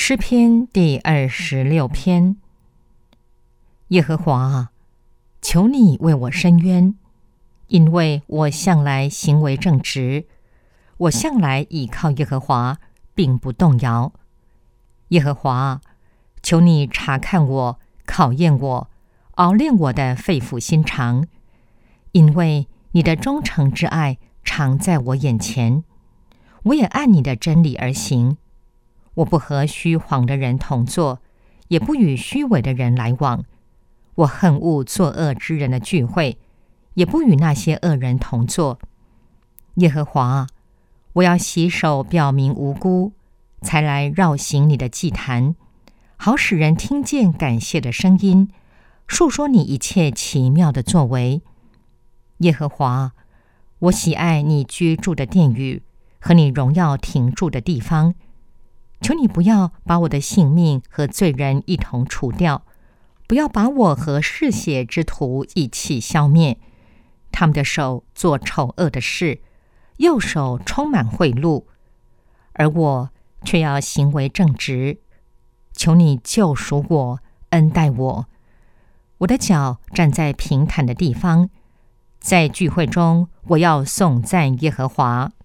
诗篇第26篇。耶和华啊，求你为我伸冤，因为我向来行为正直，我向来倚靠耶和华，并不动摇。耶和华啊，求你查看我，考验我，熬炼我的肺腑心肠，因为你的忠诚之爱常在我眼前，我也按你的真理而行。我不和虚谎的人同坐，也不与虚伪的人来往。我恨恶作恶之人的聚会，也不与那些恶人同坐。耶和华啊，我要洗手表明无辜，才来绕行你的祭坛，好使人听见感谢的声音，述说你一切奇妙的作为。耶和华，我喜爱你居住的殿宇和你荣耀停住的地方。求你不要把我的性命和罪人一同除掉，不要把我和嗜血之徒一起消灭。他们的手做丑恶的事，右手充满贿赂，而我却要行为正直。求你救赎我，恩待我。我的脚站在平坦的地方，在聚会中，我要颂赞耶和华。